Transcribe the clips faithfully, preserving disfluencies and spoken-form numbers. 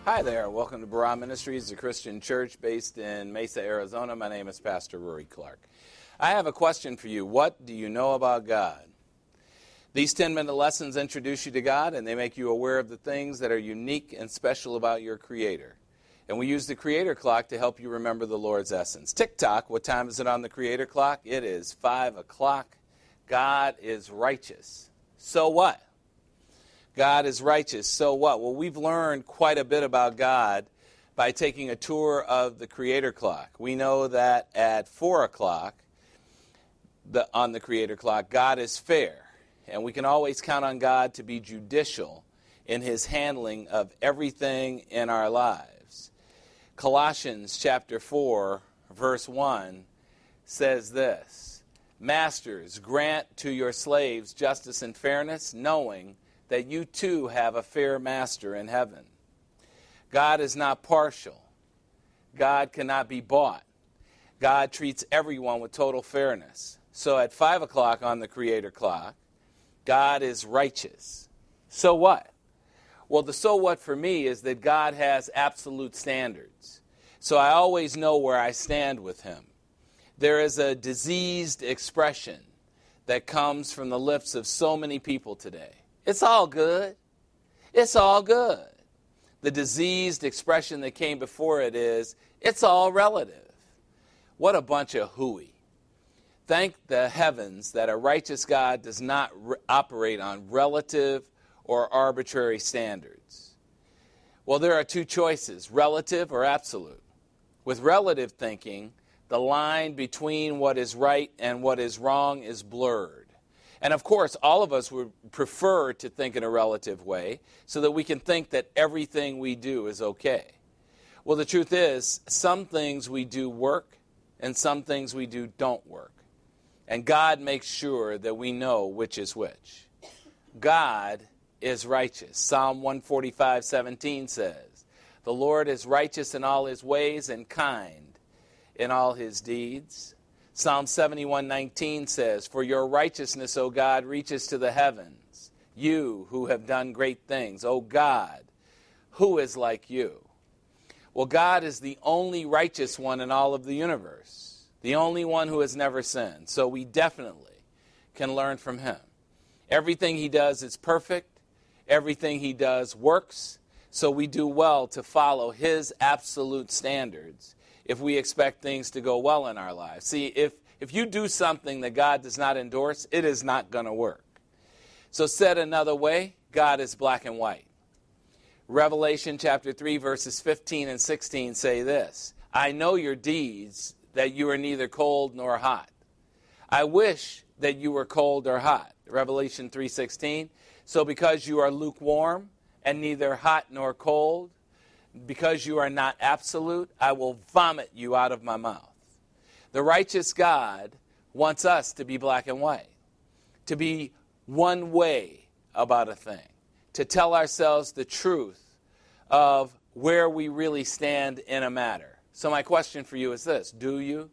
Hi there. Welcome to Barah Ministries, a Christian church based in Mesa, Arizona. My name is Pastor Rory Clark. I have a question for you. What do you know about God? These ten-minute lessons introduce you to God, and they make you aware of the things that are unique and special about your Creator. And we use the Creator clock to help you remember the Lord's essence. Tick-tock, what time is it on the Creator clock? It is five o'clock. God is righteous. So what? God is righteous. So what? Well, we've learned quite a bit about God by taking a tour of the Creator clock. We know that at four o'clock the, on the Creator clock, God is fair. And we can always count on God to be judicial in His handling of everything in our lives. Colossians chapter four, verse one says this, "Masters, grant to your slaves justice and fairness, knowing that you too have a fair master in heaven." God is not partial. God cannot be bought. God treats everyone with total fairness. So at five o'clock on the Creator clock, God is righteous. So what? Well, the so what for me is that God has absolute standards. So I always know where I stand with Him. There is a diseased expression that comes from the lips of so many people today. It's all good. It's all good. The diseased expression that came before it is, it's all relative. What a bunch of hooey. Thank the heavens that a righteous God does not re- operate on relative or arbitrary standards. Well, there are two choices, relative or absolute. With relative thinking, the line between what is right and what is wrong is blurred. And of course, all of us would prefer to think in a relative way so that we can think that everything we do is okay. Well, the truth is, some things we do work and some things we do don't work. And God makes sure that we know which is which. God is righteous. Psalm one forty-five, seventeen says, "The Lord is righteous in all His ways and kind in all His deeds." Psalm seventy-one, nineteen says, "For your righteousness, O God, reaches to the heavens. You who have done great things, O God, who is like you?" Well, God is the only righteous one in all of the universe, the only one who has never sinned. So we definitely can learn from Him. Everything He does is perfect. Everything He does works. So we do well to follow His absolute standards if we expect things to go well in our lives. See, if, if you do something that God does not endorse, it is not going to work. So said another way, God is black and white. Revelation chapter three, verses fifteen and sixteen say this, "I know your deeds, that you are neither cold nor hot. I wish that you were cold or hot." Revelation three sixteen, "So because you are lukewarm and neither hot nor cold, because you are not absolute, I will vomit you out of my mouth." The righteous God wants us to be black and white, to be one way about a thing, to tell ourselves the truth of where we really stand in a matter. So my question for you is this: do you?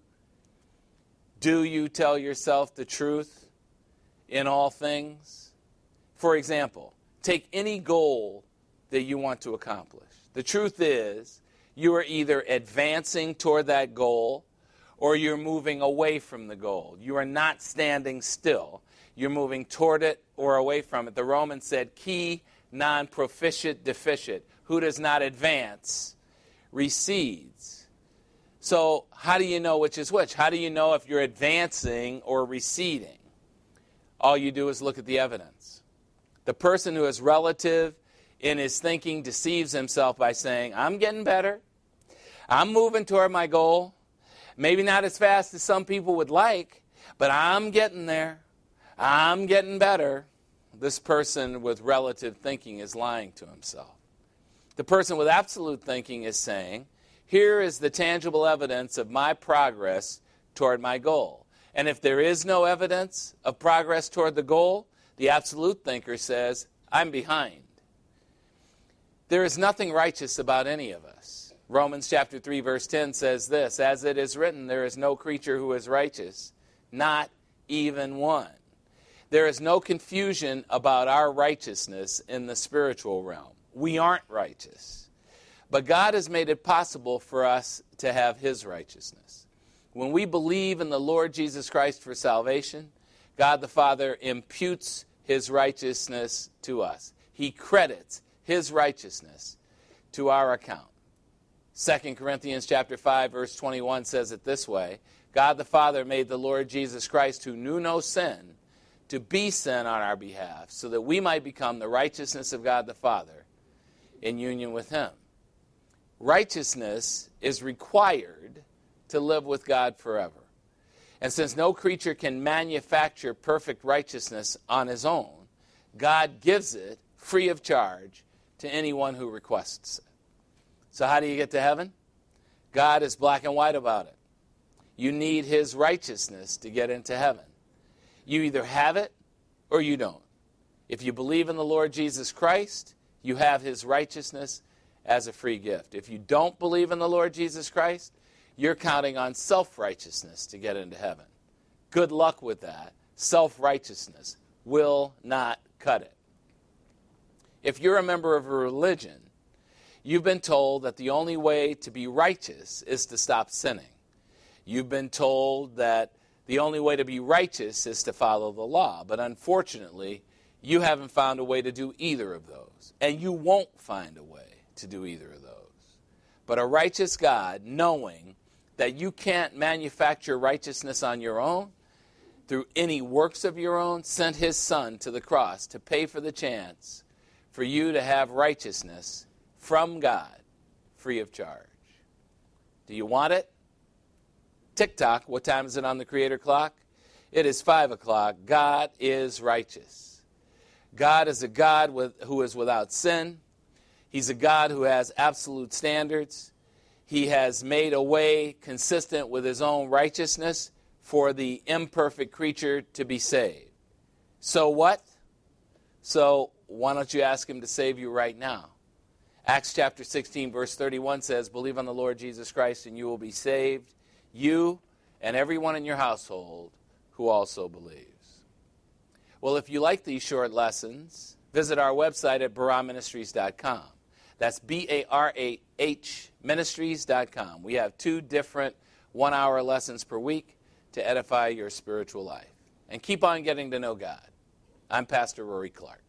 Do you tell yourself the truth in all things? For example, take any goal that you want to accomplish. The truth is, you are either advancing toward that goal or you're moving away from the goal. You are not standing still. You're moving toward it or away from it. The Romans said, "Qui non proficit deficit." Who does not advance recedes. So how do you know which is which? How do you know if you're advancing or receding? All you do is look at the evidence. The person who is relative in his thinking deceives himself by saying, "I'm getting better. I'm moving toward my goal. Maybe not as fast as some people would like, but I'm getting there. I'm getting better." This person with relative thinking is lying to himself. The person with absolute thinking is saying, "Here is the tangible evidence of my progress toward my goal." And if there is no evidence of progress toward the goal, the absolute thinker says, "I'm behind." There is nothing righteous about any of us. Romans chapter three, verse ten says this, "As it is written, there is no creature who is righteous, not even one." There is no confusion about our righteousness in the spiritual realm. We aren't righteous. But God has made it possible for us to have his righteousness. When we believe in the Lord Jesus Christ for salvation, God the Father imputes his righteousness to us. He credits his righteousness to our account. Second Corinthians chapter five, verse twenty-one says it this way: God the Father made the Lord Jesus Christ, who knew no sin, to be sin on our behalf, so that we might become the righteousness of God the Father in union with him. Righteousness is required to live with God forever. And since no creature can manufacture perfect righteousness on his own, God gives it free of charge to anyone who requests it. So how do you get to heaven? God is black and white about it. You need his righteousness to get into heaven. You either have it or you don't. If you believe in the Lord Jesus Christ, you have his righteousness as a free gift. If you don't believe in the Lord Jesus Christ, you're counting on self-righteousness to get into heaven. Good luck with that. Self-righteousness will not cut it. If you're a member of a religion, you've been told that the only way to be righteous is to stop sinning. You've been told that the only way to be righteous is to follow the law. But unfortunately, you haven't found a way to do either of those. And you won't find a way to do either of those. But a righteous God, knowing that you can't manufacture righteousness on your own, through any works of your own, sent his Son to the cross to pay for the chance for you to have righteousness from God, free of charge. Do you want it? Tick-tock, what time is it on the Creator clock? It is five o'clock. God is righteous. God is a God with, who is without sin. He's a God who has absolute standards. He has made a way consistent with his own righteousness for the imperfect creature to be saved. So what? So why don't you ask him to save you right now? Acts chapter sixteen, verse thirty-one says, believe on the Lord Jesus Christ and you will be saved, you and everyone in your household who also believes. Well, if you like these short lessons, visit our website at barah ministries dot com. That's B A R A H ministries dot com. We have two different one-hour lessons per week to edify your spiritual life. And keep on getting to know God. I'm Pastor Rory Clark.